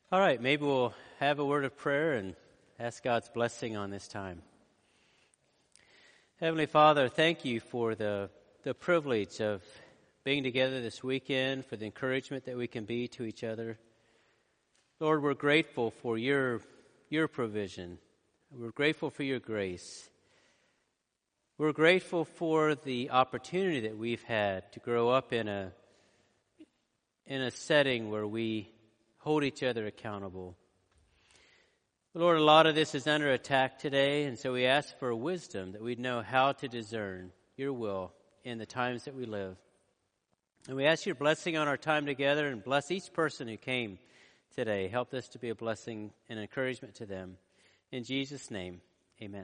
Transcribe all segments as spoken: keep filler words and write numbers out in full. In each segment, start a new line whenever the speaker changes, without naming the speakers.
All right, maybe we'll have a word of prayer and ask God's blessing on this time. Heavenly Father, thank you for the, the privilege of being together this weekend, for the encouragement that we can be to each other. Lord, we're grateful for your, your provision. We're grateful for your grace. We're grateful for the opportunity that we've had to grow up in a in a setting where we hold each other accountable. Lord, a lot of this is under attack today, and so we ask for wisdom that we'd know how to discern your will in the times that we live. And we ask your blessing on our time together, and bless each person who came today. Help us to be a blessing and encouragement to them. In Jesus' name, amen.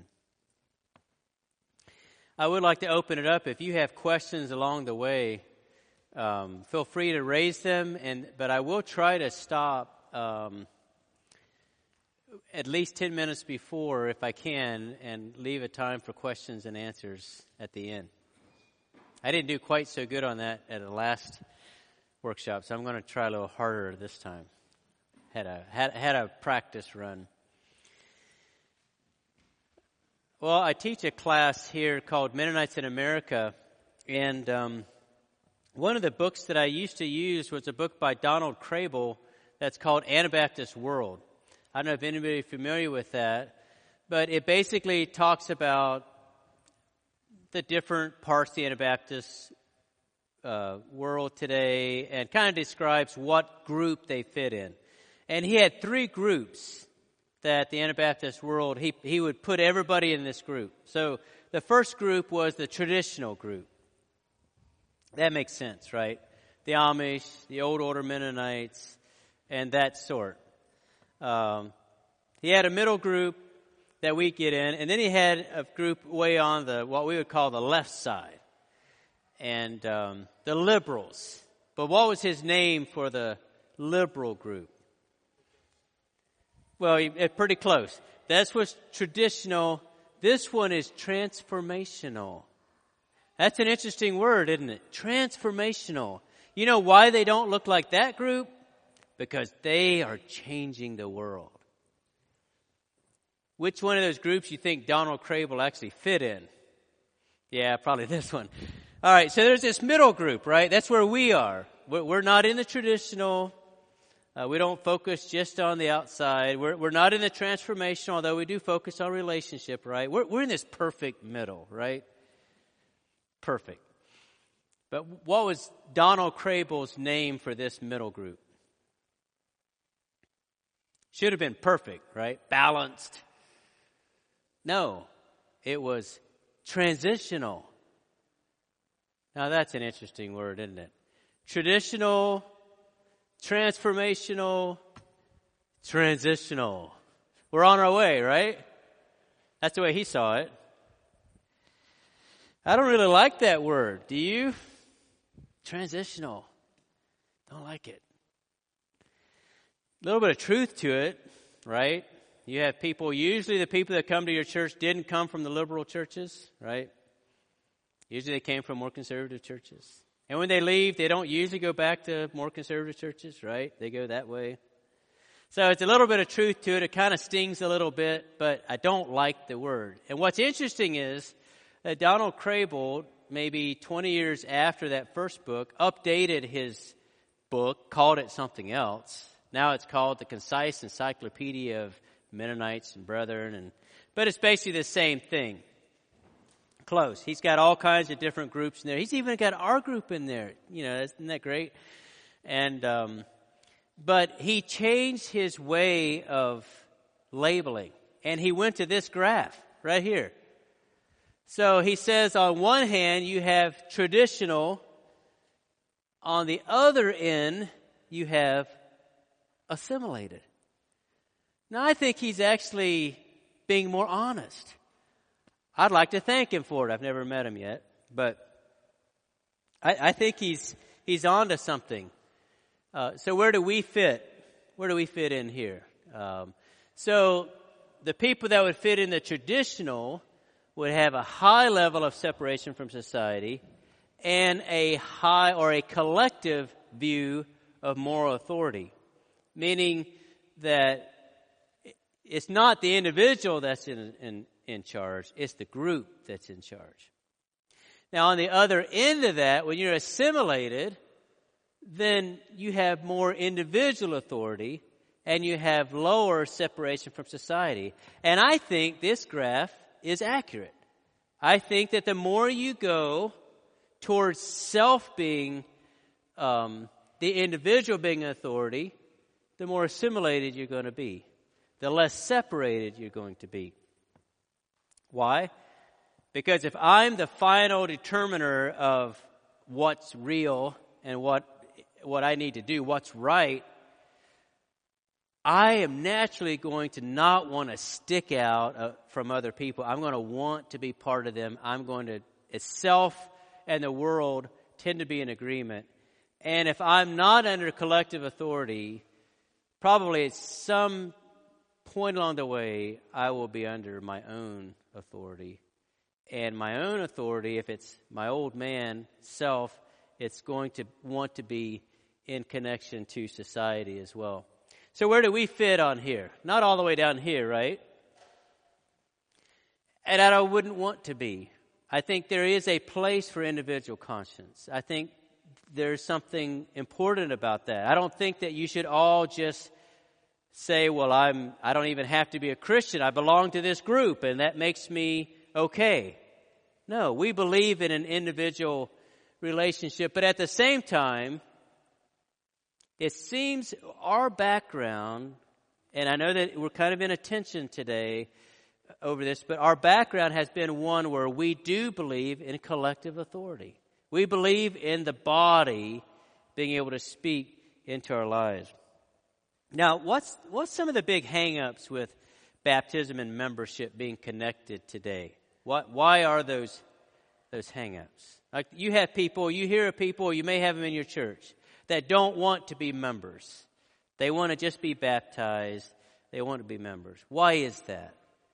I would like to open it up. If you have questions along the way, um, feel free to raise them. And but I will try to stop um, at least ten minutes before, if I can, and leave a time for questions and answers at the end. I didn't do quite so good on that at the last workshop, so I'm going to try a little harder this time. Had a had had a practice run. Well, I teach a class here called Mennonites in America, and um, one of the books that I used to use was a book by Donald Crable that's called Anabaptist World. I don't know if anybody is familiar with that, but it basically talks about the different parts of the Anabaptist uh, world today and kind of describes what group they fit in. And he had three groups that the Anabaptist world, he he would put everybody in this group. So the first group was the traditional group. That makes sense, right? The Amish, the Old Order Mennonites, and that sort. Um, he had a middle group that we get in, and then he had a group way on the what we would call the left side, and um, the liberals. But what was his name for the liberal group? Well, it's pretty close. That was traditional. This one is transformational. That's an interesting word, isn't it? Transformational. You know why they don't look like that group? Because they are changing the world. Which one of those groups you think Donald Crable actually fit in? Yeah, probably this one. All right, so there's this middle group, right? That's where we are. We're not in the traditional. Uh, we don't focus just on the outside. We're, we're not in the transformation, although we do focus on relationship, right? We're, we're in this perfect middle, right? Perfect. But what was Donald Crable's name for this middle group? Should have been perfect, right? Balanced. No, it was transitional. Now that's an interesting word, isn't it? Traditional, transformational, transitional. We're on our way, right? That's the way he saw it. I don't really like that word. Do you? Transitional. Don't like it. A little bit of truth to it, right? You have people, usually the people that come to your church didn't come from the liberal churches, right? Usually they came from more conservative churches. And when they leave, they don't usually go back to more conservative churches, right? They go that way. So it's a little bit of truth to it. It kind of stings a little bit, but I don't like the word. And what's interesting is that Donald Crable, maybe twenty years after that first book, updated his book, called it something else. Now it's called The Concise Encyclopedia of Mennonites and Brethren. And, but it's basically the same thing. Close. He's got all kinds of different groups in there. He's even got our group in there. You know, isn't that great? And, um, but he changed his way of labeling. And he went to this graph right here. So he says on one hand you have traditional. On the other end you have assimilated. Now I think he's actually being more honest. I'd like to thank him for it. I've never met him yet, but I, I think he's he's on to something. Uh, so where do we fit? Where do we fit in here? Um, so the people that would fit in the traditional would have a high level of separation from society and a high or a collective view of moral authority, meaning that it's not the individual that's in, in, in charge, it's the group that's in charge. Now, on the other end of that, when you're assimilated, then you have more individual authority and you have lower separation from society. And I think this graph is accurate. I think that the more you go towards self being, um, the individual being authority, the more assimilated you're going to be. The less separated you're going to be. Why? Because if I'm the final determiner of what's real and what what I need to do, what's right, I am naturally going to not want to stick out uh, from other people. I'm going to want to be part of them. I'm going to, self and the world tend to be in agreement. And if I'm not under collective authority, probably at some point along the way, I will be under my own authority. And my own authority, if it's my old man, self, it's going to want to be in connection to society as well. So where do we fit on here? Not all the way down here, right? And I wouldn't want to be. I think there is a place for individual conscience. I think there's something important about that. I don't think that you should all just say, well, I'm, I don't even have to be a Christian. I belong to this group, and that makes me okay. No, we believe in an individual relationship, but at the same time, it seems our background, and I know that we're kind of in a tension today over this, but our background has been one where we do believe in collective authority. We believe in the body being able to speak into our lives. Now, what's what's some of the big hang-ups with baptism and membership being connected today? What, why are those those hang-ups? Like you have people, you hear of people, you may have them in your church, that don't want to be members. They want to just be baptized. They want to be members. Why is that?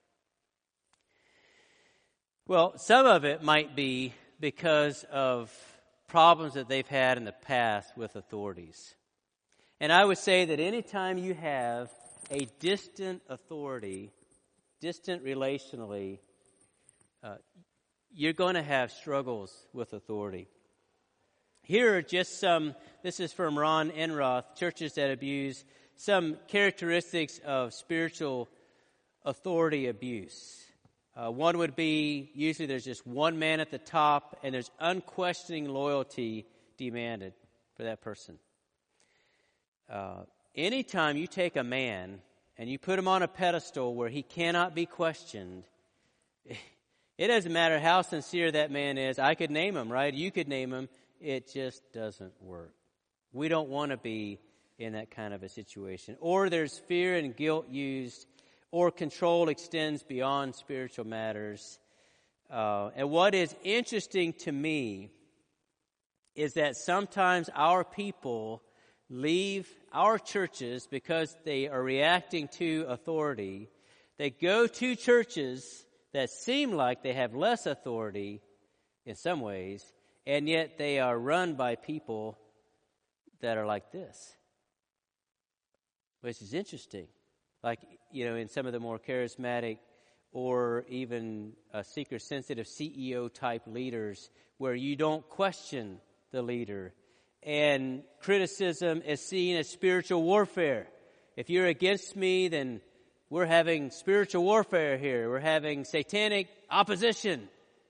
Well, some of it might be because of problems that they've had in the past with authorities. And I would say that anytime you have a distant authority, distant relationally, uh, you're going to have struggles with authority. Here are just some, this is from Ron Enroth, Churches That Abuse, some characteristics of spiritual authority abuse. Uh, one would be, usually there's just one man at the top, and there's unquestioning loyalty demanded for that person. Uh, anytime you take a man and you put him on a pedestal where he cannot be questioned, it doesn't matter how sincere that man is. I could name him, right? You could name him. It just doesn't work. We don't want to be in that kind of a situation. Or there's fear and guilt used, or control extends beyond spiritual matters. Uh, and what is interesting to me is that sometimes our people leave our churches because they are reacting to authority. They go to churches that seem like they have less authority in some ways, and yet they are run by people that are like this, which is interesting. Like, you know, in some of the more charismatic or even uh, seeker-sensitive C E O-type leaders where you don't question the leader. And criticism is seen as spiritual warfare. If you're against me, then we're having spiritual warfare here. We're having satanic opposition.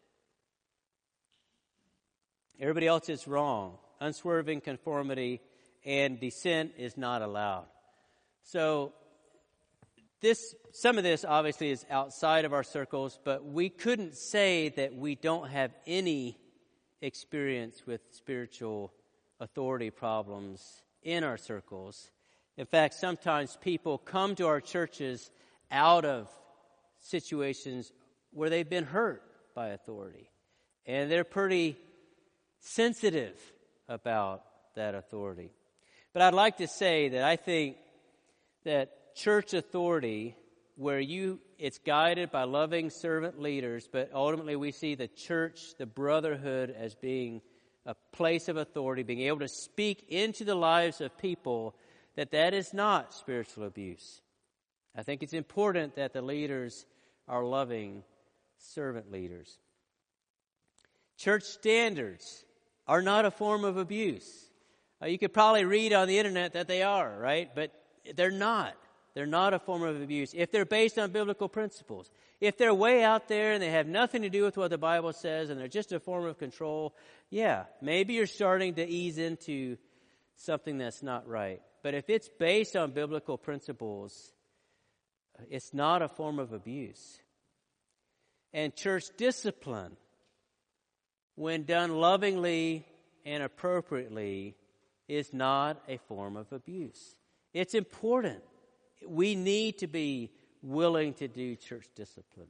Everybody else is wrong. Unswerving conformity and dissent is not allowed. So this, some of this obviously is outside of our circles, but we couldn't say that we don't have any experience with spiritual authority problems in our circles. In fact, sometimes people come to our churches out of situations where they've been hurt by authority. And they're pretty sensitive about that authority. But I'd like to say that I think that church authority, where you it's guided by loving servant leaders, but ultimately we see the church, the brotherhood, as being a place of authority, being able to speak into the lives of people that that is not spiritual abuse. I think it's important that the leaders are loving servant leaders. Church standards are not a form of abuse. Uh, you could probably read on the internet that they are, right? But they're not. They're not a form of abuse. If they're based on biblical principles, if they're way out there and they have nothing to do with what the Bible says and they're just a form of control, yeah, maybe you're starting to ease into something that's not right. But if it's based on biblical principles, it's not a form of abuse. And church discipline, when done lovingly and appropriately, is not a form of abuse. It's important. We need to be willing to do church discipline.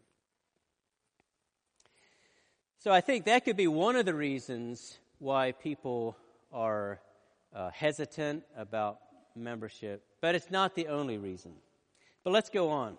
So I think that could be one of the reasons why people are uh, hesitant about membership, but it's not the only reason. But let's go on.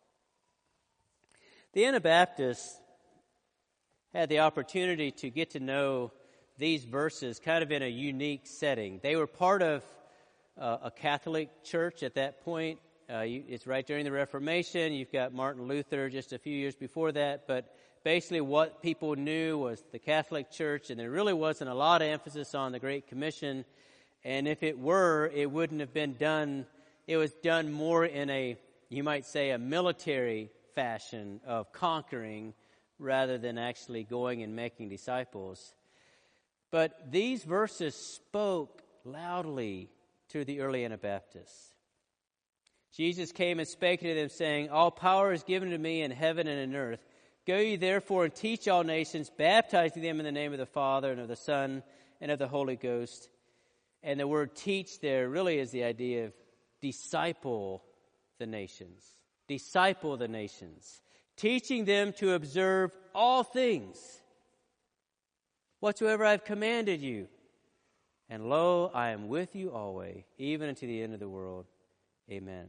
The Anabaptists had the opportunity to get to know these verses kind of in a unique setting. They were part of uh, a Catholic church at that point. Uh, you, it's right during the Reformation. You've got Martin Luther just a few years before that. But basically what people knew was the Catholic Church, and there really wasn't a lot of emphasis on the Great Commission. And if it were, it wouldn't have been done. It was done more in a, you might say, a military fashion of conquering rather than actually going and making disciples. But these verses spoke loudly to the early Anabaptists. Jesus came and spake to them, saying, All power is given to me in heaven and in earth. Go ye therefore and teach all nations, baptizing them in the name of the Father and of the Son and of the Holy Ghost. And the word teach there really is the idea of disciple the nations. Disciple the nations. Teaching them to observe all things whatsoever I have commanded you. And lo, I am with you always, even unto the end of the world. Amen.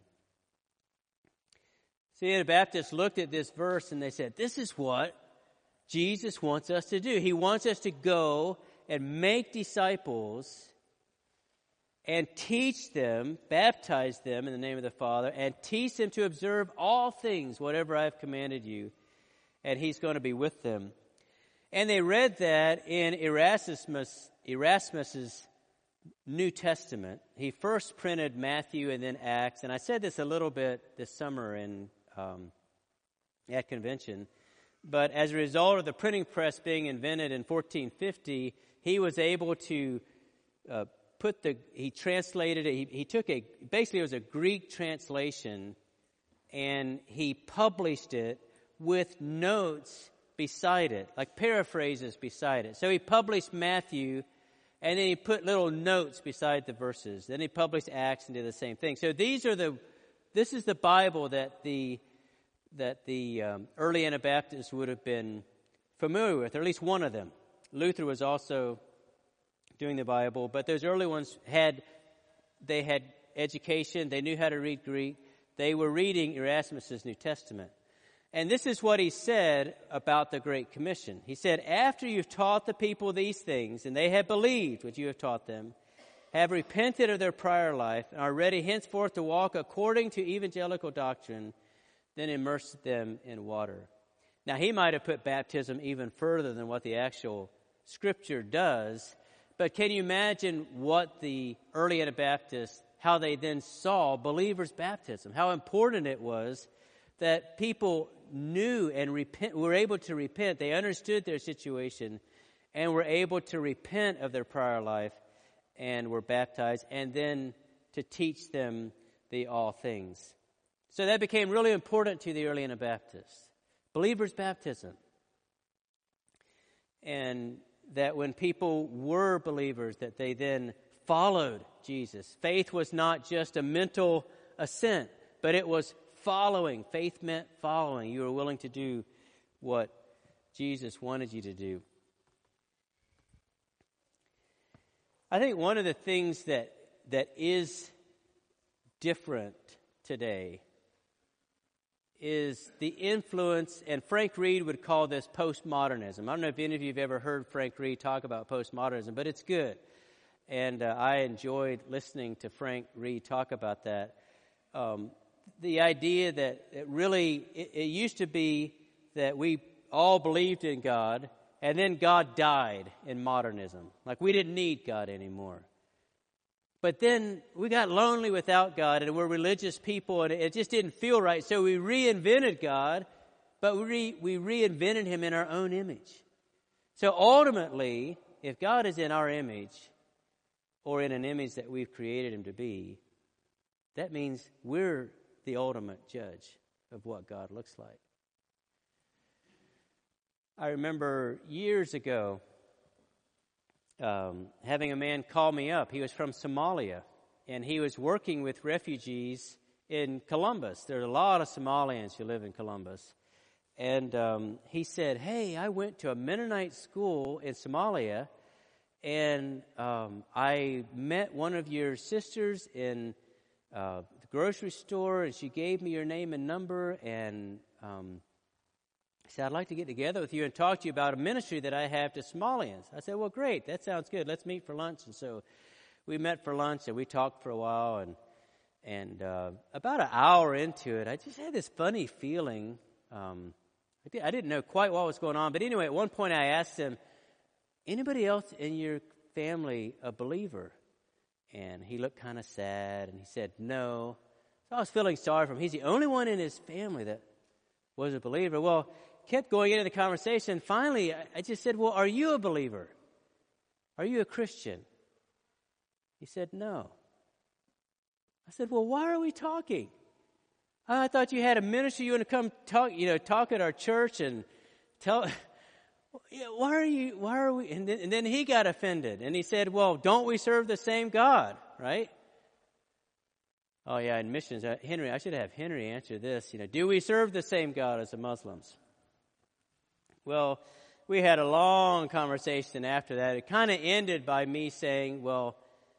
See, the Anabaptists looked at this verse and they said, this is what Jesus wants us to do. He wants us to go and make disciples and teach them, baptize them in the name of the Father, and teach them to observe all things, whatever I have commanded you. And He's going to be with them. And they read that in Erasmus, Erasmus's New Testament. He first printed Matthew and then Acts. And I said this a little bit this summer in um, at convention. But as a result of the printing press being invented in fourteen fifty, he was able to uh, put the, he translated it, he, he took a, basically it was a Greek translation, and he published it with notes beside it, like paraphrases beside it. So he published Matthew, and then he put little notes beside the verses. Then he published Acts and did the same thing. So these are the, this is the Bible that the, that the um, early Anabaptists would have been familiar with, or at least one of them. Luther was also doing the Bible, but those early ones had, they had education, they knew how to read Greek. They were reading Erasmus's New Testament. And this is what he said about the Great Commission. He said, after you've taught the people these things, and they have believed what you have taught them, have repented of their prior life, and are ready henceforth to walk according to evangelical doctrine, then immerse them in water. Now, he might have put baptism even further than what the actual Scripture does, but can you imagine what the early Anabaptists, how they then saw believers' baptism, how important it was that people knew and repent, were able to repent. They understood their situation and were able to repent of their prior life and were baptized, and then to teach them the all things. So that became really important to the early Anabaptists. Believers' baptism. And that when people were believers, that they then followed Jesus. Faith was not just a mental assent, but it was following. Faith meant following. You were willing to do what Jesus wanted you to do. I think one of the things that that is different today is the influence, and Frank Reed would call this postmodernism. I don't know if any of you have ever heard Frank Reed talk about postmodernism, but it's good. And uh, I enjoyed listening to Frank Reed talk about that. Um, the idea that it really, it, it used to be that we all believed in God, and then God died in modernism. Like we didn't need God anymore. But then we got lonely without God, and we're religious people, and it just didn't feel right. So we reinvented God, but we, re, we reinvented him in our own image. So ultimately, if God is in our image, or in an image that we've created him to be, that means we're the ultimate judge of what God looks like. I remember years ago um, having a man call me up. He was from Somalia, and he was working with refugees in Columbus. There are a lot of Somalians who live in Columbus. And um, he said, hey, I went to a Mennonite school in Somalia, and um, I met one of your sisters in uh, the grocery store, and she gave me your name and number, and um, said, I'd like to get together with you and talk to you about a ministry that I have to Somalians. I said, well, great, that sounds good. Let's meet for lunch. And so we met for lunch, and we talked for a while, and and uh, about an hour into it, I just had this funny feeling. Um, I, did, I didn't know quite what was going on, but anyway, at one point I asked him, anybody else in your family a believer? And he looked kind of sad, and he said, no. So I was feeling sorry for him. He's the only one in his family that was a believer. Well, kept going into the conversation. Finally, I, I just said, well, are you a believer? Are you a Christian? He said, no. I said, well, why are we talking? I thought you had a ministry. You want to come talk, you know, talk at our church and tell... Why are you, why are we, and then, and then he got offended, and he said, well, don't we serve the same God, right? Oh yeah, in missions, uh, Henry, I should have Henry answer this, you know, do we serve the same God as the Muslims? Well, we had a long conversation after that. It kind of ended by me saying, well,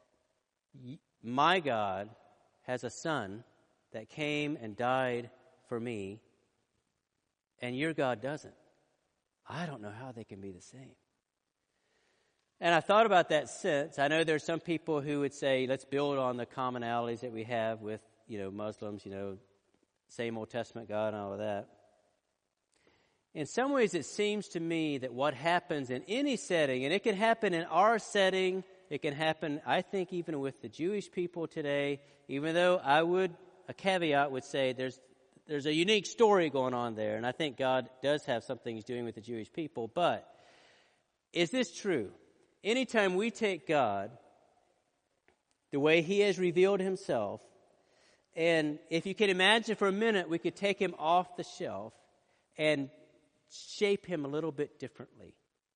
my God has a son that came and died for me, and your God doesn't. I don't know how they can be the same. And I thought about that since. I know there's some people who would say, let's build on the commonalities that we have with, you know, Muslims, you know, same Old Testament God and all of that. In some ways, it seems to me that what happens in any setting, and it can happen in our setting, it can happen, I think, even with the Jewish people today, even though I would, a caveat would say there's There's a unique story going on there, and I think God does have something he's doing with the Jewish people. But is this true? Anytime we take God the way he has revealed himself, and if you can imagine for a minute, we could take him off the shelf and shape him a little bit differently,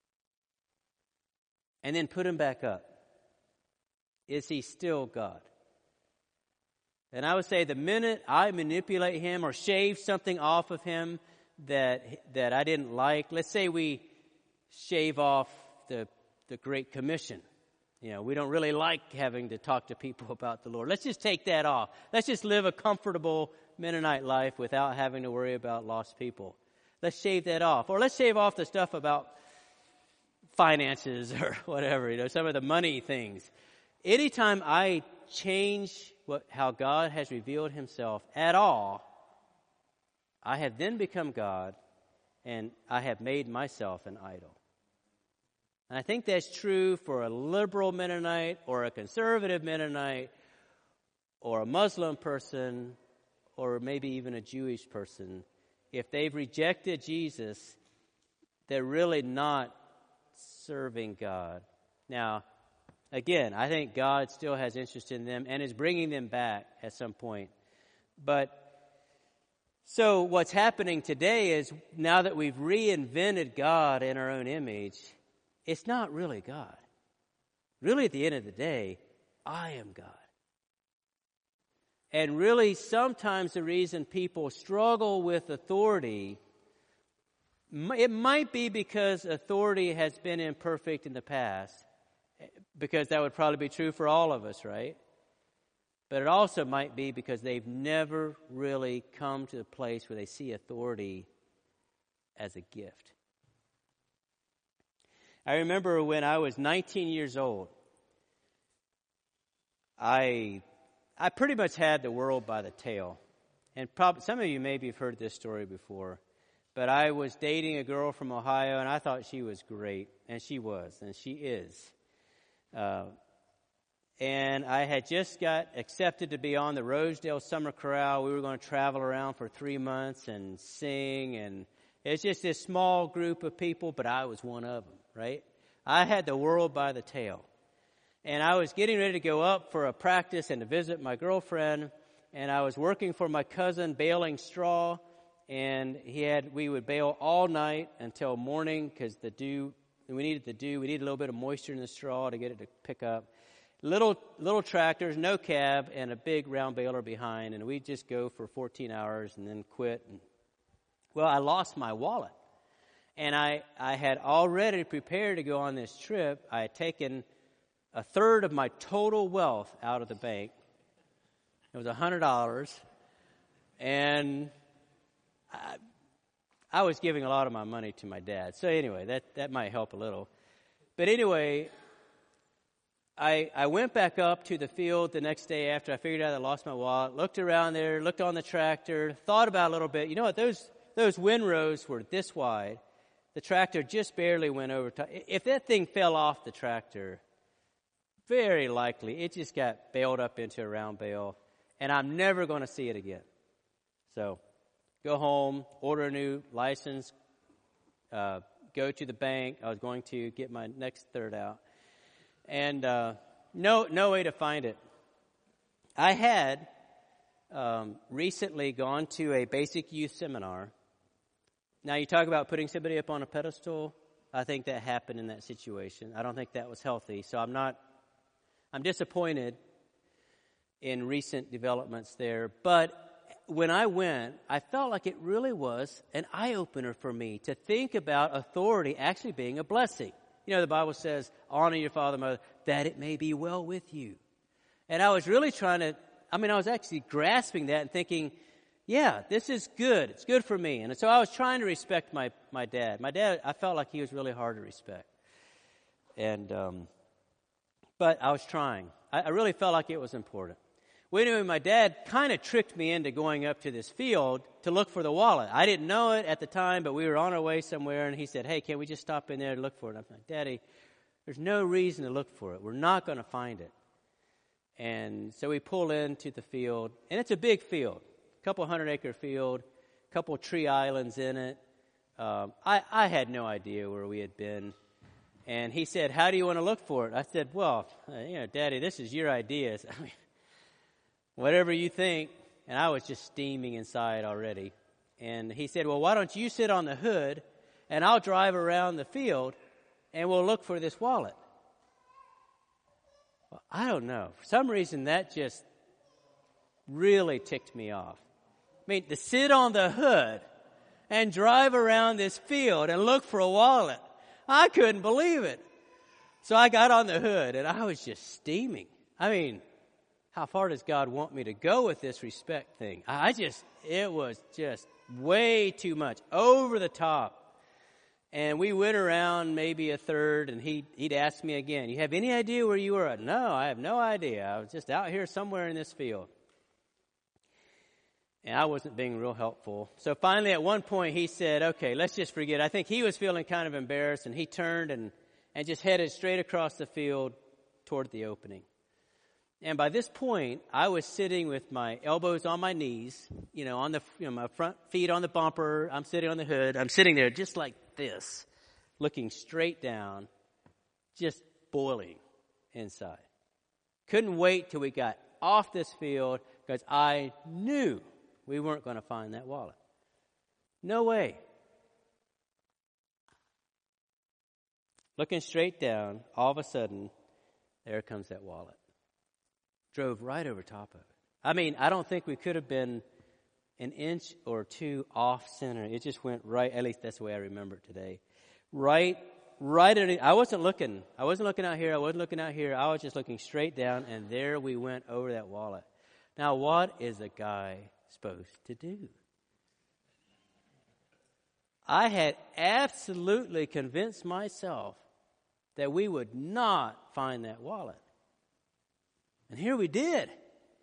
and then put him back up. Is he still God? And I would say the minute I manipulate him or shave something off of him that that I didn't like, let's say we shave off the the Great Commission. You know, we don't really like having to talk to people about the Lord. Let's just take that off. Let's just live a comfortable Mennonite life without having to worry about lost people. Let's shave that off. Or let's shave off the stuff about finances or whatever, you know, some of the money things. Anytime I change what, how God has revealed himself at all, I have then become God, and I have made myself an idol. And I think that's true for a liberal Mennonite or a conservative Mennonite or a Muslim person or maybe even a Jewish person. If they've rejected Jesus, they're really not serving God. Now, again, I think God still has interest in them and is bringing them back at some point. But so what's happening today is now that we've reinvented God in our own image, it's not really God. Really, at the end of the day, I am God. And really, sometimes the reason people struggle with authority, it might be because authority has been imperfect in the past, because that would probably be true for all of us, right? But it also might be because they've never really come to a place where they see authority as a gift. I remember when I was nineteen years old, I I pretty much had the world by the tail. And probably some of you maybe have heard this story before. But I was dating a girl from Ohio, and I thought she was great. And she was, and she is. Uh, and I had just got accepted to be on the Rosedale Summer Chorale. We were going to travel around for three months and sing. And it's just this small group of people, but I was one of them, right? I had the world by the tail. And I was getting ready to go up for a practice and to visit my girlfriend. And I was working for my cousin baling straw. And he had, we would bale all night until morning because the dew, we needed the dew. We needed a little bit of moisture in the straw to get it to pick up. Little, little tractors, no cab, and a big round baler behind. And we'd just go for fourteen hours and then quit. And, well, I lost my wallet. And I, I had already prepared to go on this trip. I had taken a third of my total wealth out of the bank. It was one hundred dollars. And I, I was giving a lot of my money to my dad. So anyway, that, that might help a little. But anyway, I I went back up to the field the next day after I figured out I lost my wallet, looked around there, looked on the tractor, thought about it a little bit. You know what? Those those windrows were this wide. The tractor just barely went over top. If that thing fell off the tractor, very likely it just got bailed up into a round bale, and I'm never going to see it again. So go home, order a new license, uh, go to the bank. I was going to get my next third out. And uh, no no way to find it. I had um, recently gone to a basic youth seminar. Now, you talk about putting somebody up on a pedestal. I think that happened in that situation. I don't think that was healthy. So I'm not, I'm disappointed in recent developments there. But when I went, I felt like it really was an eye-opener for me to think about authority actually being a blessing. You know, the Bible says, honor your father and mother, that it may be well with you. And I was really trying to, I mean, I was actually grasping that and thinking, yeah, this is good. It's good for me. And so I was trying to respect my, my dad. My dad, I felt like he was really hard to respect. And, um, but I was trying. I, I really felt like it was important. Well, anyway, my dad kind of tricked me into going up to this field to look for the wallet. I didn't know it at the time, but we were on our way somewhere, and he said, hey, can we just stop in there and look for it? I'm like, Daddy, there's no reason to look for it. We're not going to find it. And so we pull into the field, and it's a big field, a couple hundred-acre field, a couple tree islands in it. Um, I, I had no idea where we had been. And he said, how do you want to look for it? I said, well, you know, Daddy, this is your ideas. I mean, whatever you think. And I was just steaming inside already. And he said, well, why don't you sit on the hood and I'll drive around the field and we'll look for this wallet. Well, I don't know. For some reason, that just really ticked me off. I mean, to sit on the hood and drive around this field and look for a wallet. I couldn't believe it. So I got on the hood and I was just steaming. I mean, how far does God want me to go with this respect thing? I just, it was just way too much, over the top. And we went around maybe a third, and he, he'd ask me again, you have any idea where you were? No, I have no idea. I was just out here somewhere in this field. And I wasn't being real helpful. So finally, at one point, he said, okay, let's just forget. I think he was feeling kind of embarrassed, and he turned and, and just headed straight across the field toward the opening. And by this point, I was sitting with my elbows on my knees, you know, on the, you know, my front feet on the bumper. I'm sitting on the hood. I'm sitting there just like this, looking straight down, just boiling inside. Couldn't wait till we got off this field because I knew we weren't going to find that wallet. No way. Looking straight down, all of a sudden, there comes that wallet. Drove right over top of it. I mean, I don't think we could have been an inch or two off center. It just went right, at least that's the way I remember it today. Right, right at it. I wasn't looking. I wasn't looking out here. I wasn't looking out here. I was just looking straight down, and there we went over that wallet. Now, what is a guy supposed to do? I had absolutely convinced myself that we would not find that wallet. And here we did.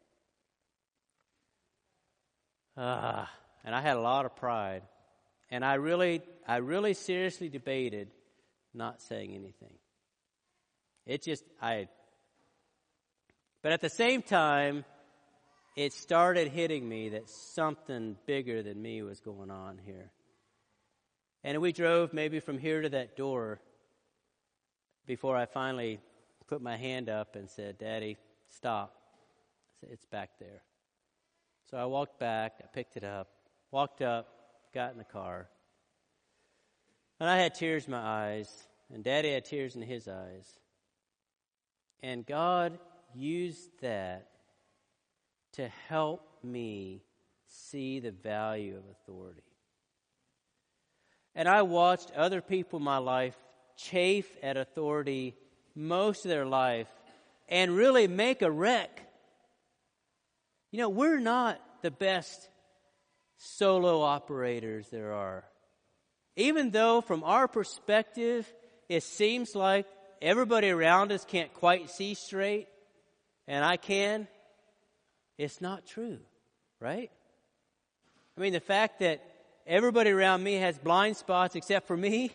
Uh, and I had a lot of pride. And I really, I really seriously debated not saying anything. It just, I, but at the same time, it started hitting me that something bigger than me was going on here. And we drove maybe from here to that door before I finally put my hand up and said, Daddy, stop. I said, it's back there. So I walked back, I picked it up, walked up, got in the car. And I had tears in my eyes, and Daddy had tears in his eyes. And God used that to help me see the value of authority. And I watched other people in my life chafe at authority most of their life and really make a wreck. You know, we're not the best solo operators there are. Even though from our perspective, it seems like everybody around us can't quite see straight, and I can, it's not true, right? I mean, the fact that everybody around me has blind spots except for me,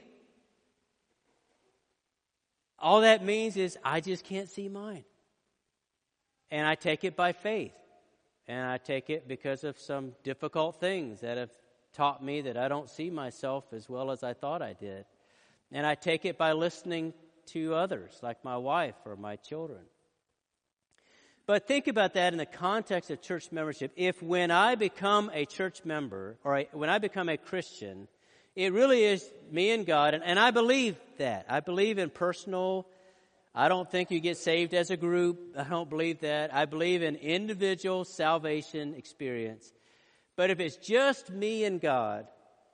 all that means is I just can't see mine. And I take it by faith. And I take it because of some difficult things that have taught me that I don't see myself as well as I thought I did. And I take it by listening to others, like my wife or my children. But think about that in the context of church membership. If when I become a church member, or I, when I become a Christian, it really is me and God, and, and I believe that. I believe in personal, I don't think you get saved as a group. I don't believe that. I believe in individual salvation experience. But if it's just me and God,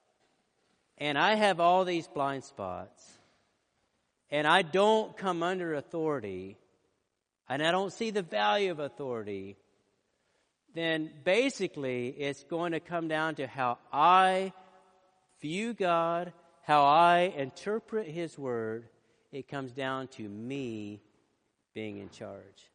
and I have all these blind spots, and I don't come under authority, and I don't see the value of authority, then basically it's going to come down to how I view God, how I interpret His Word. It comes down to me being in charge.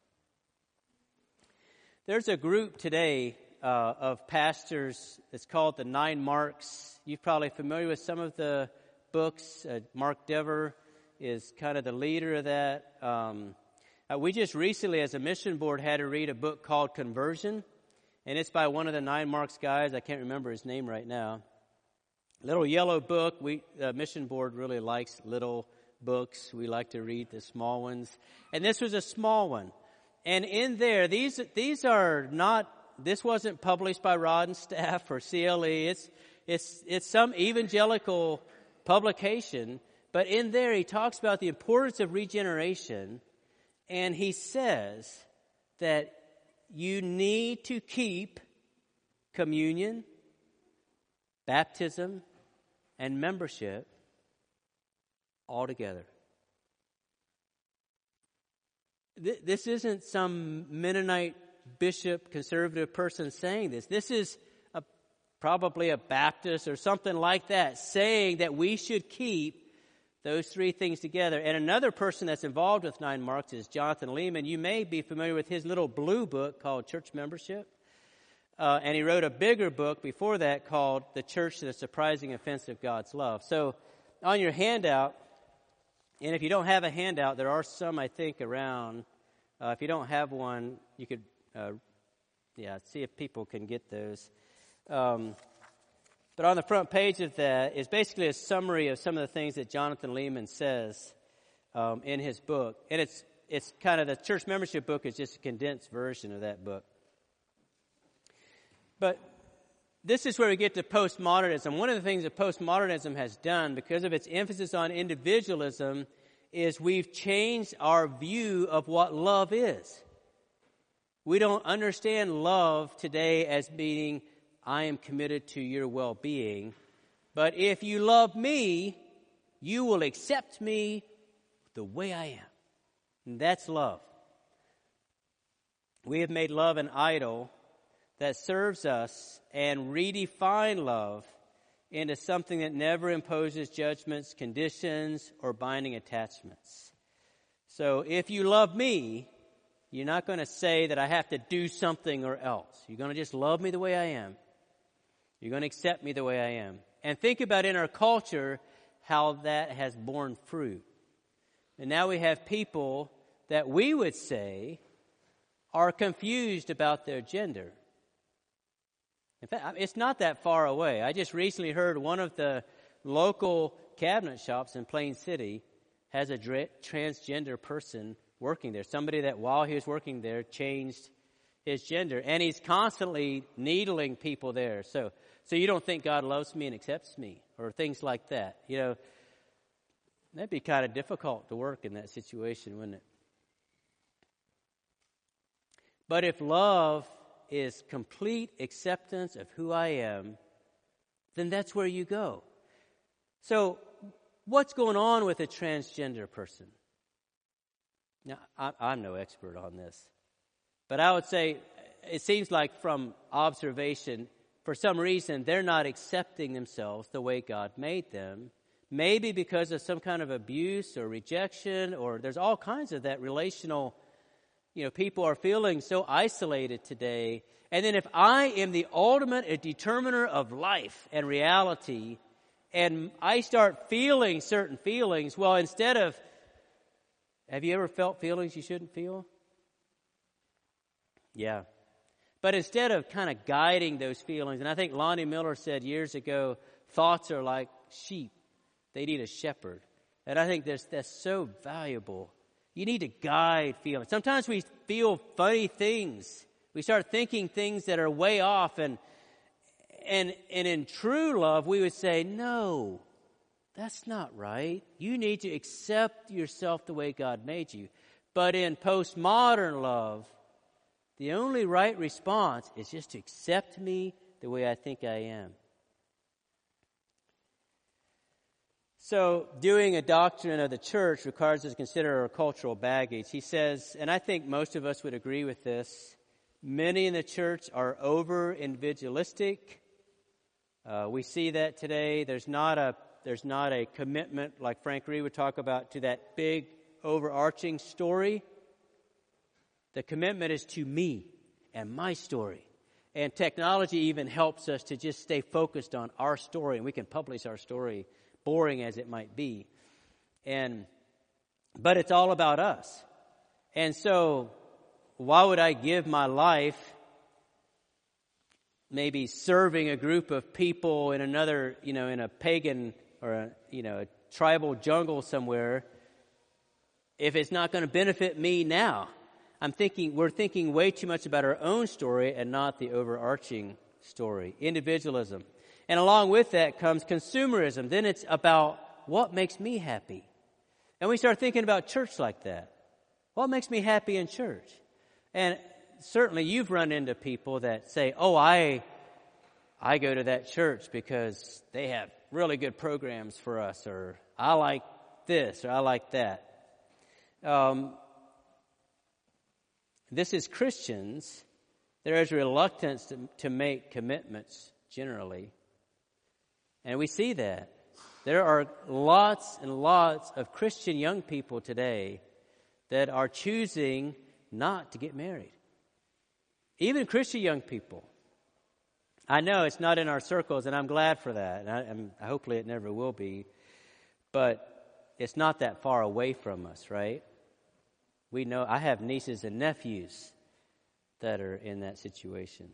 There's a group today uh, of pastors. It's called the Nine Marks. You're probably familiar with some of the books. Uh, Mark Dever is kind of the leader of that. Um, uh, we just recently, as a mission board, had to read a book called Conversion, and it's by one of the Nine Marks guys. I can't remember his name right now. Little yellow book. We uh, mission board really likes little books. We like to read the small ones. And this was a small one. And in there, these these are not, this wasn't published by Rod and Staff or C L E. It's it's it's some evangelical publication. But in there, he talks about the importance of regeneration. And he says that you need to keep communion, baptism, and membership all together. This isn't some Mennonite bishop, conservative person saying this. This is a, probably a Baptist or something like that saying that we should keep those three things together. And another person that's involved with Nine Marks is Jonathan Lehman. You may be familiar with his little blue book called Church Membership. Uh, and he wrote a bigger book before that called The Church to the Surprising Offense of God's Love. So on your handout, and if you don't have a handout, there are some, I think, around. Uh, if you don't have one, you could, uh, yeah, see if people can get those. Um, but on the front page of that is basically a summary of some of the things that Jonathan Lehman says um, in his book. And it's it's kind of, the church membership book is just a condensed version of that book. But this is where we get to postmodernism. One of the things that postmodernism has done, because of its emphasis on individualism, is we've changed our view of what love is. We don't understand love today as meaning, I am committed to your well-being. But if you love me, you will accept me the way I am. And that's love. We have made love an idol that serves us and redefine love into something that never imposes judgments, conditions, or binding attachments. So if you love me, You're not going to say that I have to do something or else. You're going to just love me the way I am. You're going to accept me the way I am. And think about in our culture how that has borne fruit. And now we have people that we would say are confused about their gender. In fact, it's not that far away. I just recently heard one of the local cabinet shops in Plain City has a dra- transgender person working there. Somebody that while he was working there changed his gender. And he's constantly needling people there. So so you don't think God loves me and accepts me or things like that. You know, that'd be kind of difficult to work in that situation, wouldn't it? But if love is complete acceptance of who I am, then that's where you go. So what's going on with a transgender person? Now, I'm no expert on this, but I would say it seems like from observation, for some reason, they're not accepting themselves the way God made them, maybe because of some kind of abuse or rejection, or there's all kinds of that relational, you know, people are feeling so isolated today. And then if I am the ultimate determiner of life and reality, and I start feeling certain feelings, well, instead of have you ever felt feelings you shouldn't feel? Yeah. But instead of kind of guiding those feelings, and I think Lonnie Miller said years ago, thoughts are like sheep. They need a shepherd. And I think that's, that's so valuable. You need to guide feelings. Sometimes we feel funny things. We start thinking things that are way off. And, and, and in true love, we would say, no. That's not right. You need to accept yourself the way God made you. But in postmodern love, the only right response is just to accept me the way I think I am. So doing a doctrine of the church requires us to consider our cultural baggage. He says, and I think most of us would agree with this, many in the church are over-individualistic. Uh, we see that today. There's not a There's not a commitment, like Frank Reed would talk about, to that big overarching story. The commitment is to me and my story. And technology even helps us to just stay focused on our story, and we can publish our story, boring as it might be. And but it's all about us. And so why would I give my life maybe serving a group of people in another, you know, in a pagan or a, you know, a tribal jungle somewhere, if it's not going to benefit me now? I'm thinking, we're thinking way too much about our own story and not the overarching story. Individualism. And along with that comes consumerism. Then it's about what makes me happy. And we start thinking about church like that. What makes me happy in church? And certainly you've run into people that say, oh, I, I go to that church because they have really good programs for us, or I like this, or I like that. Um, this is Christians. There is reluctance to, to make commitments generally. And we see that. There are lots and lots of Christian young people today that are choosing not to get married. Even Christian young people. I know it's not in our circles, and I'm glad for that. And I, and hopefully it never will be. But it's not that far away from us, right? We know, I have nieces and nephews that are in that situation.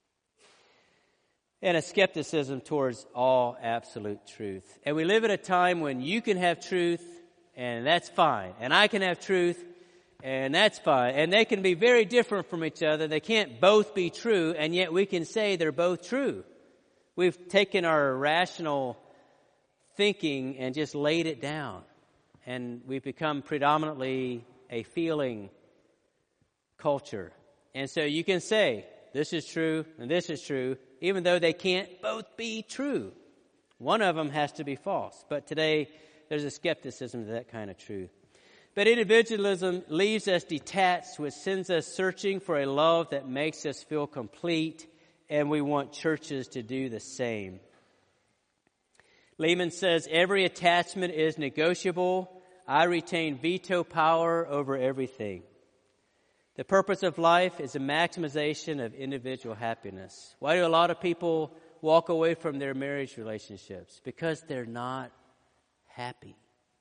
And a skepticism towards all absolute truth. And we live at a time when you can have truth, and that's fine. And I can have truth, and that's fine. And they can be very different from each other. They can't both be true, and yet we can say they're both true. We've taken our rational thinking and just laid it down. And we've become predominantly a feeling culture. And so you can say, this is true and this is true, even though they can't both be true. One of them has to be false. But today, there's a skepticism to that kind of truth. But individualism leaves us detached, which sends us searching for a love that makes us feel complete, and we want churches to do the same. Lehman says, every attachment is negotiable. I retain veto power over everything. The purpose of life is a maximization of individual happiness. Why do a lot of people walk away from their marriage relationships? Because they're not happy.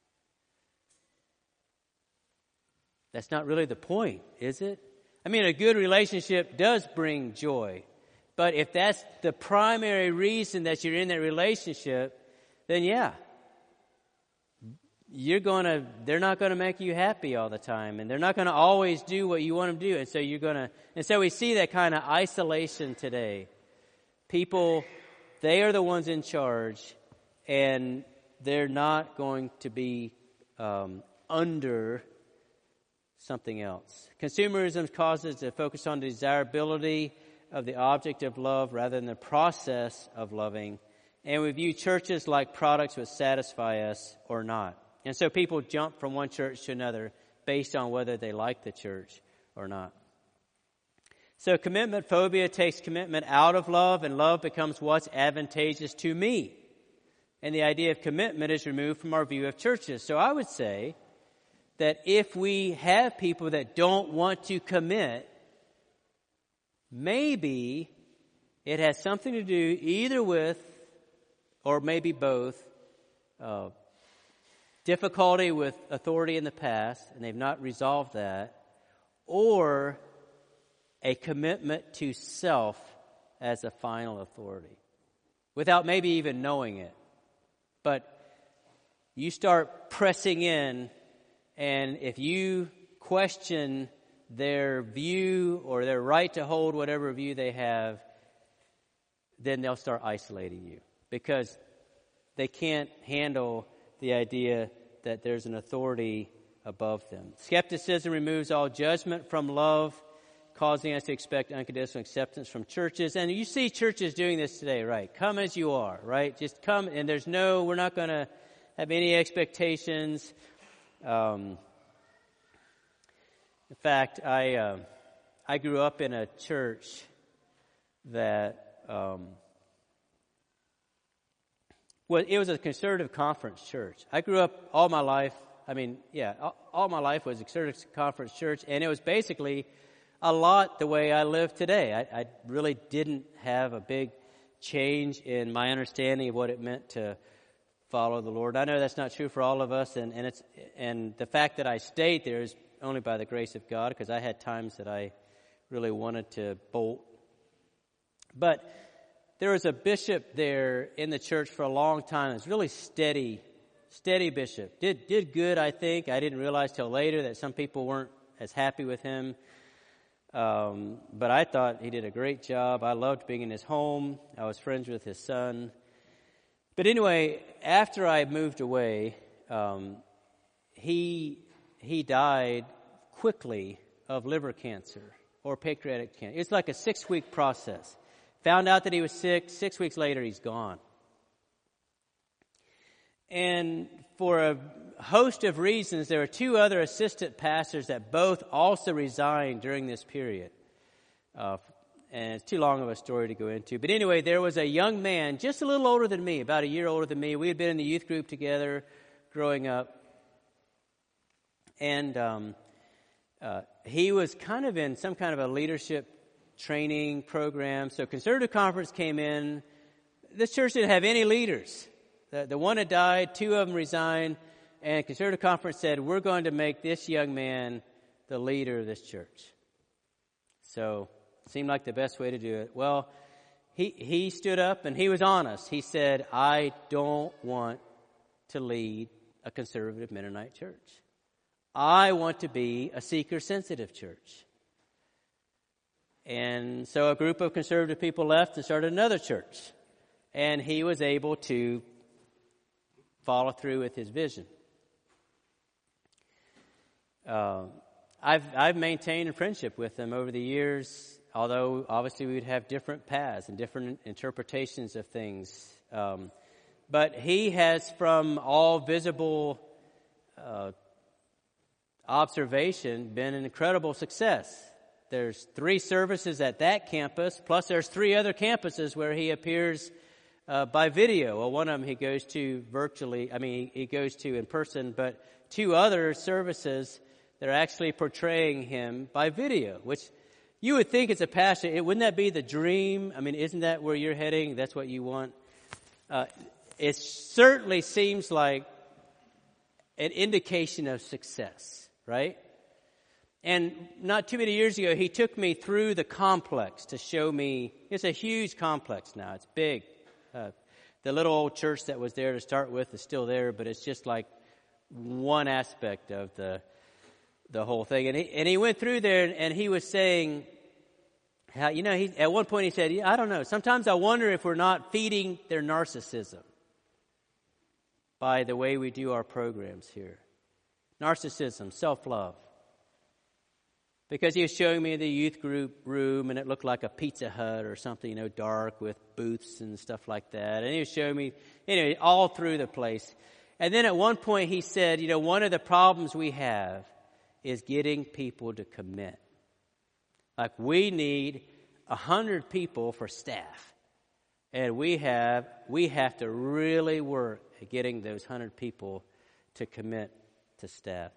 That's not really the point, is it? I mean, a good relationship does bring joy. But if that's the primary reason that you're in that relationship, then yeah, you're going to, they're not going to make you happy all the time. And they're not going to always do what you want them to do. And so you're going to, and so we see that kind of isolation today. People, they are the ones in charge, and they're not going to be um, under something else. Consumerism causes to focus on the desirability of the object of love rather than the process of loving. And we view churches like products which satisfy us or not. And so people jump from one church to another based on whether they like the church or not. So commitment phobia takes commitment out of love, and love becomes what's advantageous to me. And the idea of commitment is removed from our view of churches. So I would say that if we have people that don't want to commit, maybe it has something to do either with, or maybe both, uh, difficulty with authority in the past, and they've not resolved that, or a commitment to self as a final authority, without maybe even knowing it. But you start pressing in, and if you question their view or their right to hold whatever view they have, then they'll start isolating you because they can't handle the idea that there's an authority above them. Skepticism removes all judgment from love, causing us to expect unconditional acceptance from churches. And you see churches doing this today, right? Come as you are, right? Just come, and there's no, we're not going to have any expectations. Um, in fact, I uh, I grew up in a church that um, well, it was a conservative conference church. I grew up all my life. I mean, yeah, all, all my life was a conservative conference church, and it was basically a lot the way I live today. I, I really didn't have a big change in my understanding of what it meant to follow the Lord. I know that's not true for all of us, and, and it's and the fact that I stayed there is only by the grace of God, because I had times that I really wanted to bolt. But there was a bishop there in the church for a long time. It was really steady, steady bishop. Did did good, I think. I didn't realize till later that some people weren't as happy with him. Um, but I thought he did a great job. I loved being in his home. I was friends with his son. But anyway, after I moved away, um, he he died quickly of liver cancer or pancreatic cancer. It's like a six-week process. Found out that he was sick. Six weeks later, he's gone. And for a host of reasons, there were two other assistant pastors that both also resigned during this period. Uh, and it's too long of a story to go into. But anyway, there was a young man, just a little older than me, about a year older than me. We had been in the youth group together growing up. And um, uh, he was kind of in some kind of a leadership training program. So Conservative Conference came in. This church didn't have any leaders. The, the one had died, two of them resigned, and Conservative Conference said, we're going to make this young man the leader of this church. So it seemed like the best way to do it. Well, he, he stood up and he was honest. He said, I don't want to lead a conservative Mennonite church. I want to be a seeker-sensitive church. And so a group of conservative people left and started another church. And he was able to follow through with his vision. Uh, I've I've maintained a friendship with him over the years, although obviously we would have different paths and different interpretations of things. Um, but he has, from all visible uh, observation, been an incredible success. There's three services at that campus, plus there's three other campuses where he appears uh, by video. Well, one of them he goes to virtually, I mean, he goes to in person, but two other services They're actually portraying him by video, which you would think as a pastor, it, wouldn't that be the dream? I mean, isn't that where you're heading? That's what you want? Uh, it certainly seems like an indication of success, right? And not too many years ago, he took me through the complex to show me. It's a huge complex now. It's big. Uh, the little old church that was there to start with is still there, but it's just like one aspect of the the whole thing. And he, and he went through there, and, and he was saying how, you know, he, at one point he said, yeah, I don't know. Sometimes I wonder if we're not feeding their narcissism by the way we do our programs here. Narcissism, self-love. Because he was showing me the youth group room, and it looked like a Pizza Hut or something, you know, dark with booths and stuff like that. And he was showing me, anyway, all through the place. And then at one point he said, you know, one of the problems we have is getting people to commit. Like, we need a hundred people for staff. And we have, we have to really work at getting those hundred people to commit to staff.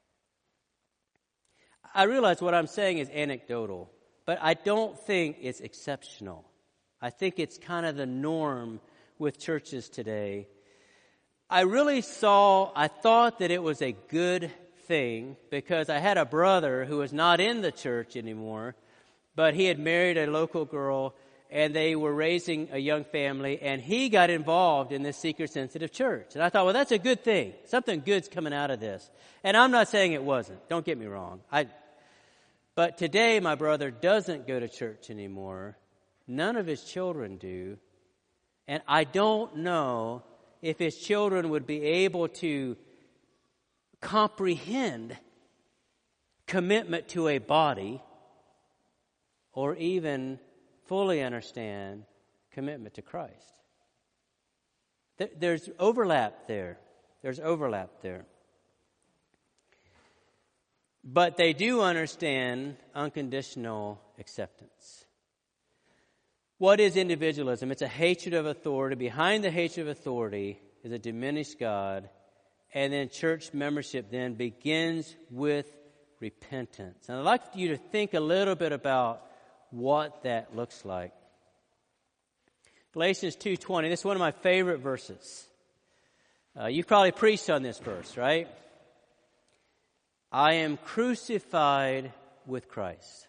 I realize what I'm saying is anecdotal, but I don't think it's exceptional. I think it's kind of the norm with churches today. I really saw, I thought that it was a good thing because I had a brother who was not in the church anymore, but he had married a local girl and they were raising a young family, and he got involved in this seeker-sensitive church. And I thought, well, that's a good thing. Something good's coming out of this. And I'm not saying it wasn't. Don't get me wrong. I But today, my brother doesn't go to church anymore. None of his children do. And I don't know if his children would be able to comprehend commitment to a body or even fully understand commitment to Christ. There's overlap there. There's overlap there. But they do understand unconditional acceptance. What is individualism? It's a hatred of authority. Behind the hatred of authority is a diminished God. And then church membership then begins with repentance. And I'd like you to think a little bit about what that looks like. Galatians two twenty. This is one of my favorite verses. Uh, you've probably preached on this verse, right? I am crucified with Christ.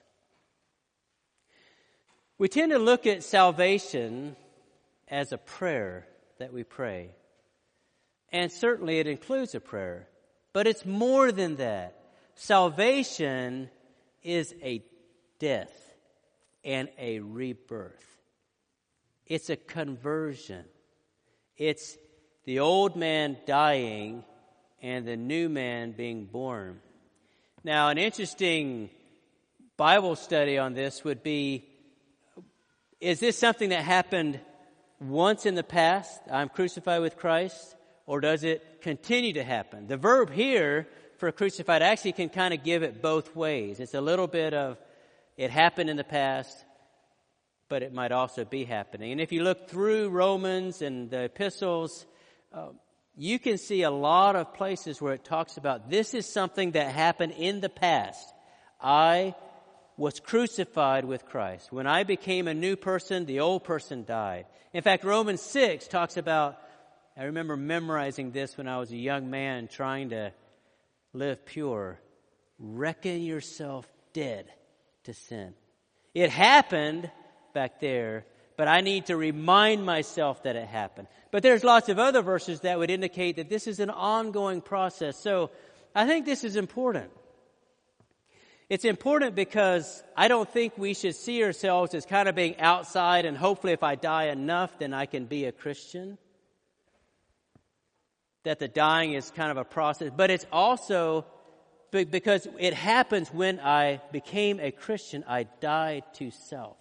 We tend to look at salvation as a prayer that we pray. And certainly it includes a prayer. But it's more than that. Salvation is a death and a rebirth. It's a conversion. It's the old man dying and the new man being born. Now, an interesting Bible study on this would be, is this something that happened once in the past, I'm crucified with Christ, or does it continue to happen? The verb here for crucified actually can kind of give it both ways. It's a little bit of, it happened in the past, but it might also be happening. And if you look through Romans and the epistles, uh, you can see a lot of places where it talks about this is something that happened in the past. I was crucified with Christ. When I became a new person, the old person died. In fact, Romans six talks about, I remember memorizing this when I was a young man trying to live pure. Reckon yourself dead to sin. It happened back there, but I need to remind myself that it happened. But there's lots of other verses that would indicate that this is an ongoing process. So I think this is important. It's important because I don't think we should see ourselves as kind of being outside and hopefully if I die enough, then I can be a Christian. That the dying is kind of a process. But it's also because it happens when I became a Christian, I died to self.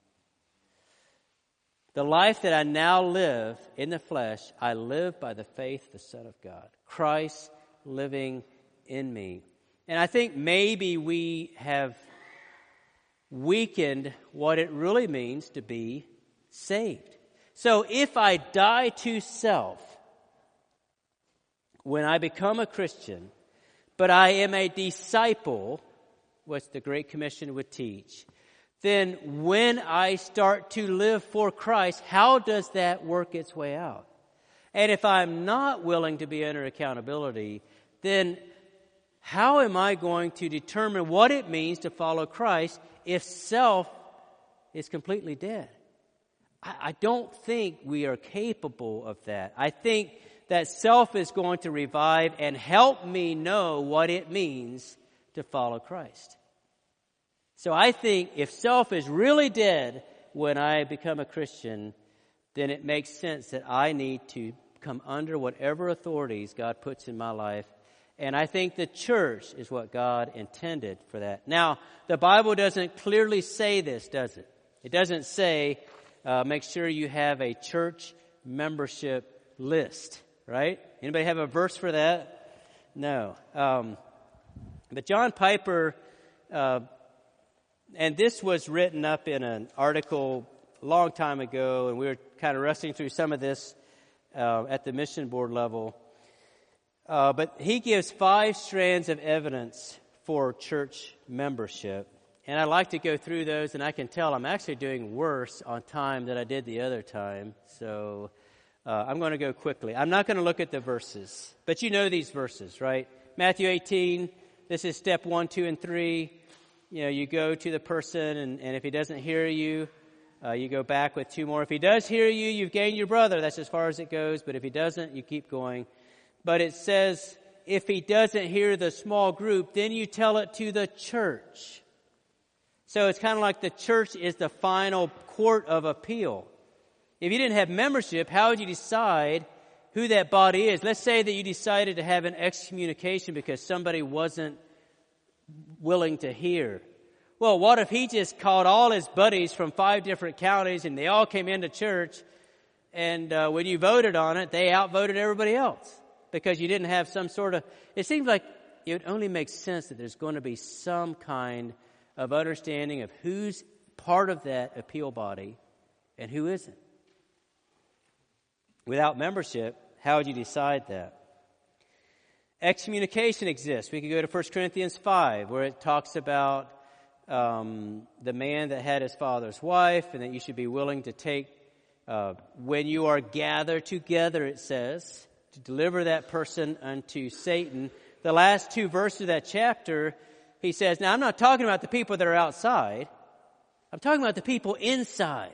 The life that I now live in the flesh, I live by the faith of the Son of God. Christ living in me. And I think maybe we have weakened what it really means to be saved. So if I die to self, when I become a Christian, but I am a disciple, which the Great Commission would teach, then when I start to live for Christ, how does that work its way out? And if I'm not willing to be under accountability, then how am I going to determine what it means to follow Christ if self is completely dead? I, I don't think we are capable of that. I think that self is going to revive and help me know what it means to follow Christ. So I think if self is really dead when I become a Christian, then it makes sense that I need to come under whatever authorities God puts in my life. And I think the church is what God intended for that. Now, the Bible doesn't clearly say this, does it? It doesn't say, uh, make sure you have a church membership list, right? Anybody have a verse for that? No. Um, but John Piper, uh, and this was written up in an article a long time ago, and we were kind of wrestling through some of this uh, at the mission board level. Uh, but he gives five strands of evidence for church membership. And I'd like to go through those, and I can tell I'm actually doing worse on time than I did the other time. So uh, I'm going to go quickly. I'm not going to look at the verses, but you know these verses, right? Matthew eighteen, this is step one, two, and three. You know, you go to the person, and, and if he doesn't hear you, uh, you go back with two more. If he does hear you, you've gained your brother. That's as far as it goes. But if he doesn't, you keep going. But it says, if he doesn't hear the small group, then you tell it to the church. So it's kind of like the church is the final court of appeal. If you didn't have membership, how would you decide who that body is? Let's say that you decided to have an excommunication because somebody wasn't willing to hear. Well, what if he just called all his buddies from five different counties and they all came into church, and uh, when you voted on it, they outvoted everybody else because you didn't have some sort of... It seems like it would only make sense that there's going to be some kind of understanding of who's part of that appeal body and who isn't. Without membership, how would you decide that? Excommunication exists. We could go to First Corinthians five, where it talks about um, the man that had his father's wife, and that you should be willing to take, uh, when you are gathered together, it says, to deliver that person unto Satan. The last two verses of that chapter, he says, now I'm not talking about the people that are outside. I'm talking about the people inside.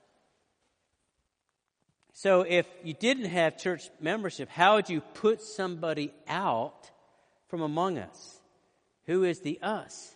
So if you didn't have church membership, how would you put somebody out from among us? Who is the us?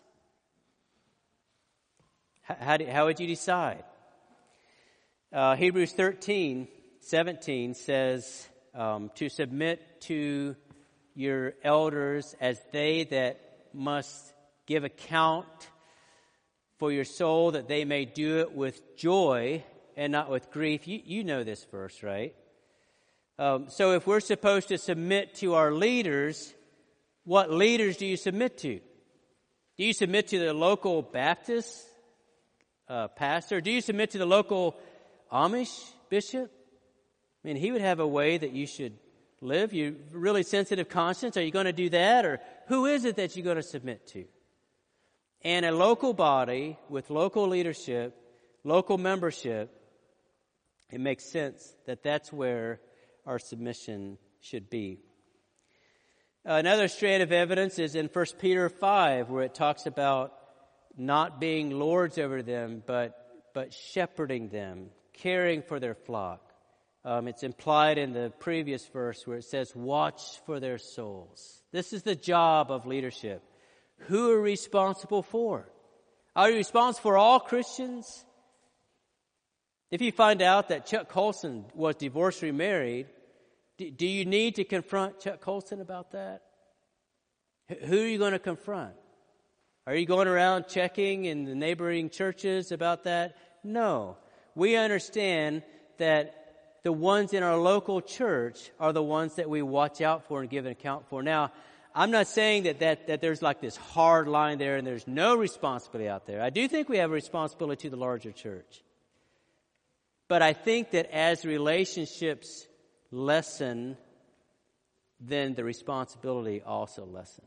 How, do, how would you decide? Uh, Hebrews thirteen seventeen says um, to submit to your elders as they that must give account for your soul, that they may do it with joy and not with grief. You, you know this verse, right? Um, so if we're supposed to submit to our leaders, what leaders do you submit to? Do you submit to the local Baptist uh, pastor? Do you submit to the local Amish bishop? I mean, he would have a way that you should live. You really sensitive conscience. Are you going to do that? Or who is it that you're going to submit to? And a local body with local leadership, local membership, it makes sense that that's where our submission should be. Another strand of evidence is in First Peter five, where it talks about not being lords over them, but but shepherding them, caring for their flock. Um, it's implied in the previous verse where it says, watch for their souls. This is the job of leadership. Who are responsible for? Are you responsible for all Christians? If you find out that Chuck Colson was divorced or remarried, do, do you need to confront Chuck Colson about that? H- who are you going to confront? Are you going around checking in the neighboring churches about that? No. We understand that the ones in our local church are the ones that we watch out for and give an account for. Now, I'm not saying that, that, that there's like this hard line there and there's no responsibility out there. I do think we have a responsibility to the larger church. But I think that as relationships lessen, then the responsibility also lessens.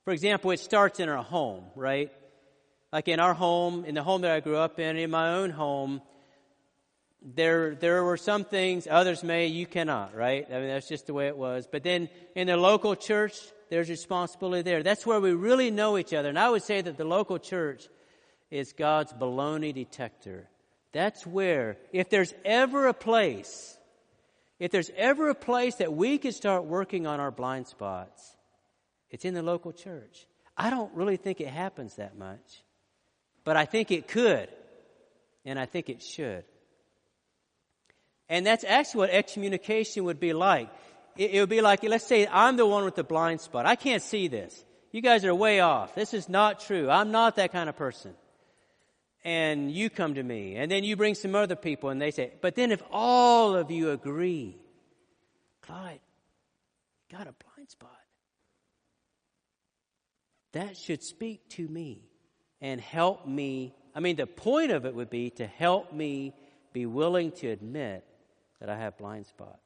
For example, it starts in our home, right? Like in our home, in the home that I grew up in, in my own home, there there were some things, others may, you cannot, right? I mean, that's just the way it was. But then in the local church, there's responsibility there. That's where we really know each other. And I would say that the local church is God's baloney detector. That's where, if there's ever a place, if there's ever a place that we could start working on our blind spots, it's in the local church. I don't really think it happens that much, but I think it could, and I think it should. And that's actually what excommunication would be like. It, it would be like, let's say I'm the one with the blind spot. I can't see this. You guys are way off. This is not true. I'm not that kind of person. And you come to me, and then you bring some other people, and they say, but then if all of you agree, Clyde, you got a blind spot. That should speak to me and help me. I mean, the point of it would be to help me be willing to admit that I have blind spots.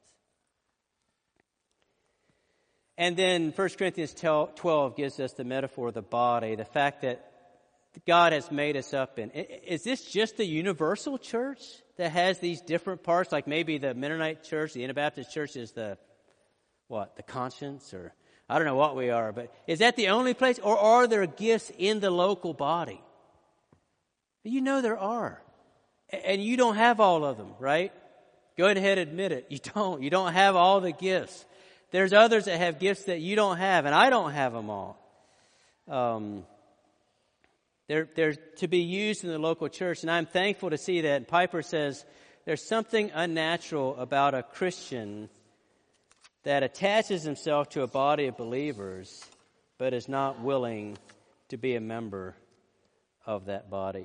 And then First Corinthians twelve gives us the metaphor of the body, the fact that God has made us up in. Is this just the universal church that has these different parts? Like maybe the Mennonite church, the Anabaptist church is the, what, the conscience, or I don't know what we are, but is that the only place? Or are there gifts in the local body? You know there are. And you don't have all of them, right? Go ahead and admit it. You don't. You don't have all the gifts. There's others that have gifts that you don't have, and I don't have them all. Um, they're, they're to be used in the local church, and I'm thankful to see that. Piper says there's something unnatural about a Christian that attaches himself to a body of believers, but is not willing to be a member of that body.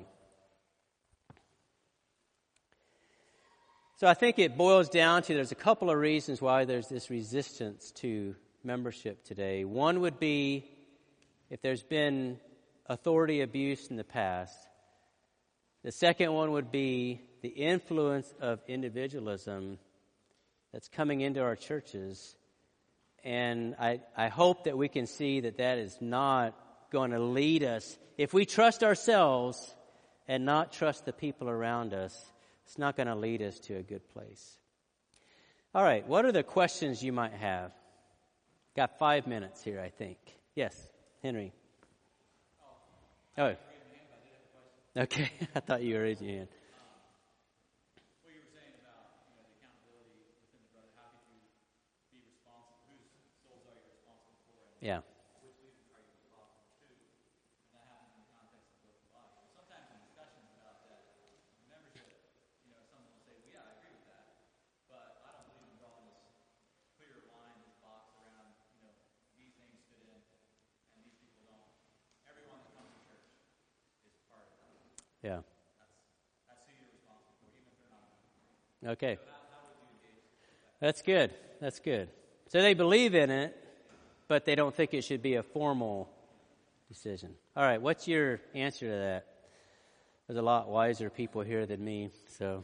So I think it boils down to there's a couple of reasons why there's this resistance to membership today. One would be if there's been authority abuse in the past. The second one would be the influence of individualism that's coming into our churches. And I, I hope that we can see that that is not going to lead us. If we trust ourselves and not trust the people around us, it's not going to lead us to a good place. All right, what are the questions you might have? Got five minutes here, I think. Yes, Henry. Oh. Okay, I thought you were raising your hand.
What you were saying about you know, the accountability within the brother, how could you be responsible? Whose souls are you responsible for?
Yeah.
Which leaders are you responsible to? And that happens in the context of both bodies. So sometimes in discussions about that membership, you know, someone will say, well, yeah, I agree with that, but I don't believe in drawing this clear line, this box around, you know, these names fit in and these people don't. Everyone that comes to church is part of that.
Yeah.
That's, that's who you're responsible for, even if they're not a member.
Okay.
So how, how would you engage that?
That's good. That's good. So they believe in it, but they don't think it should be a formal decision. All right, what's your answer to that? There's a lot wiser people here than me, so.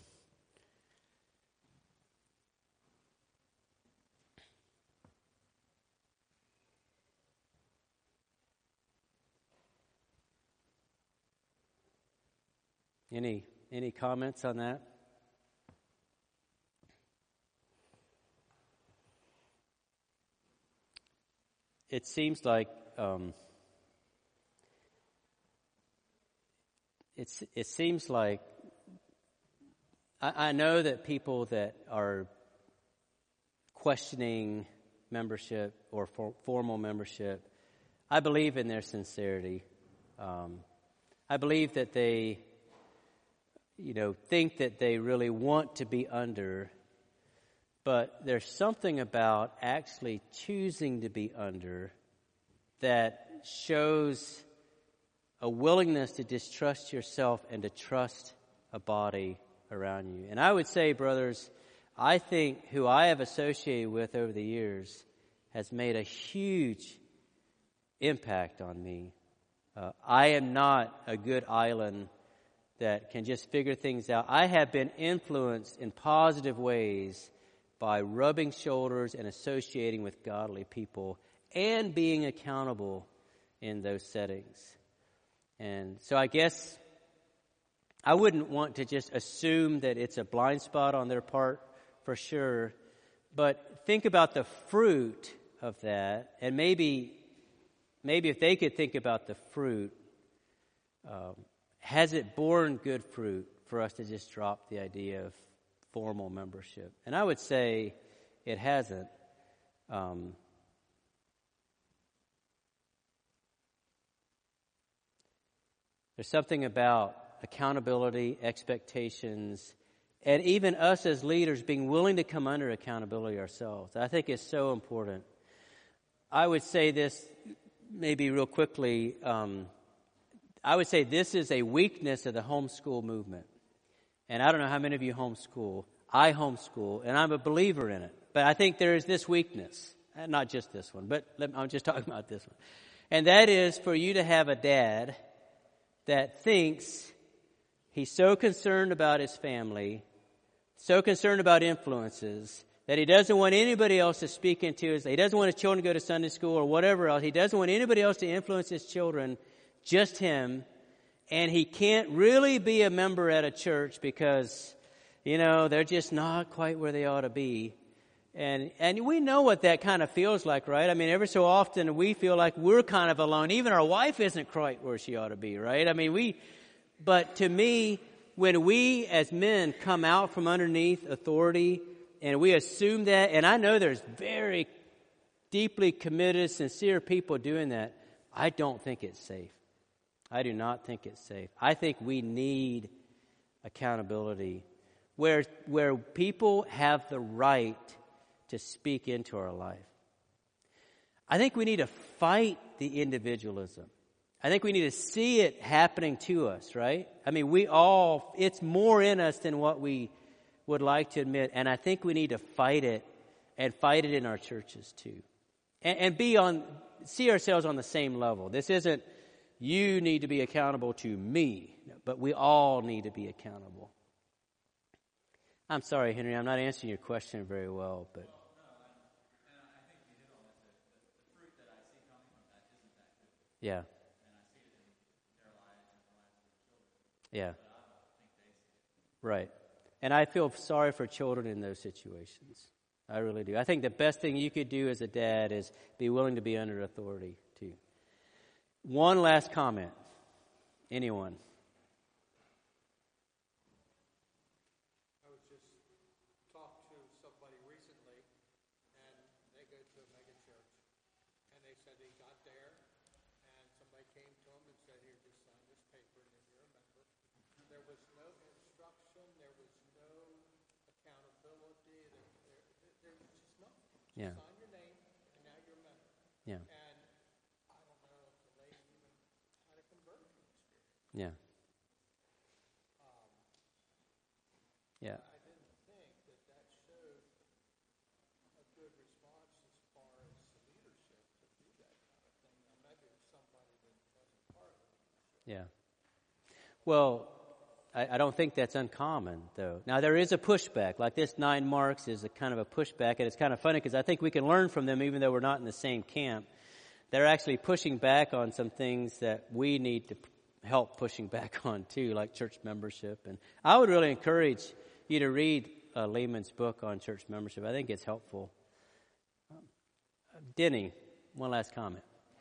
Any any comments on that? It seems like um, it's it seems like I, I know that people that are questioning membership or for, formal membership, I believe in their sincerity. Um, I believe that they, you know, think that they really want to be under, but there's something about actually choosing to be under that shows a willingness to distrust yourself and to trust a body around you. And I would say, brothers, I think who I have associated with over the years has made a huge impact on me. Uh, I am not a good island that can just figure things out. I have been influenced in positive ways by rubbing shoulders and associating with godly people and being accountable in those settings. And so I guess I wouldn't want to just assume that it's a blind spot on their part, for sure. But think about the fruit of that, and maybe, maybe if they could think about the fruit, um, has it borne good fruit for us to just drop the idea of formal membership? And I would say it hasn't. Um, there's something about accountability, expectations, and even us as leaders being willing to come under accountability ourselves. I think it's so important. I would say this maybe real quickly. Um, I would say this is a weakness of the homeschool movement. And I don't know how many of you homeschool. I homeschool, and I'm a believer in it. But I think there is this weakness. Not just this one, but I'm just talking about this one. And that is for you to have a dad that thinks he's so concerned about his family, so concerned about influences, that he doesn't want anybody else to speak into his, he doesn't want his children to go to Sunday school or whatever else. He doesn't want anybody else to influence his children, just him. And he can't really be a member at a church because, you know, they're just not quite where they ought to be. And and we know what that kind of feels like, right? I mean, every so often we feel like we're kind of alone. Even our wife isn't quite where she ought to be, right? I mean, we, but to me, when we as men come out from underneath authority and we assume that, and I know there's very deeply committed, sincere people doing that, I don't think it's safe. I do not think it's safe. I think we need accountability where where people have the right to speak into our life. I think we need to fight the individualism. I think we need to see it happening to us, right? I mean, we all, it's more in us than what we would like to admit. And I think we need to fight it and fight it in our churches too. And, and be on, see ourselves on the same level. This isn't, you need to be accountable to me, but we all need to be accountable. I'm sorry, Henry, I'm not answering your question very well, but. Yeah. Yeah. Right. And I feel sorry for children in those situations. I really do. I think the best thing you could do as a dad is be willing to be under authority too. One last comment. Anyone?
I was just talked to somebody recently, and they go to a mega church, and they said he got there, and somebody came to him and said, "Here, just sign this paper, and then you're a member." There was no instruction, there was no accountability, there, there, there was just nothing.
Yeah.
Sign your name, and now you're a member.
Yeah.
And I don't know if the lady even had a conversion experience.
Yeah.
Um,
Yeah.
I didn't think that that showed a good response as far as the leadership to do that kind of thing. Now, maybe it's somebody that wasn't part of the leadership.
Yeah. Well, I, I don't think that's uncommon, though. Now, there is a pushback. Like this nine marks is a kind of a pushback, and it's kind of funny because I think we can learn from them even though we're not in the same camp. They're actually pushing back on some things that we need to help pushing back on, too, like church membership. And I would really encourage you to read uh, Lehman's book on church membership. I think it's helpful. Um, Denny, one last comment.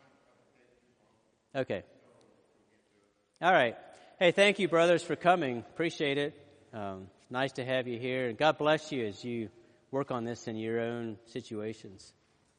Okay. All right. Hey, thank you, brothers, for coming. Appreciate it. Um, it's nice to have you here. And God bless you as you work on this in your own situations.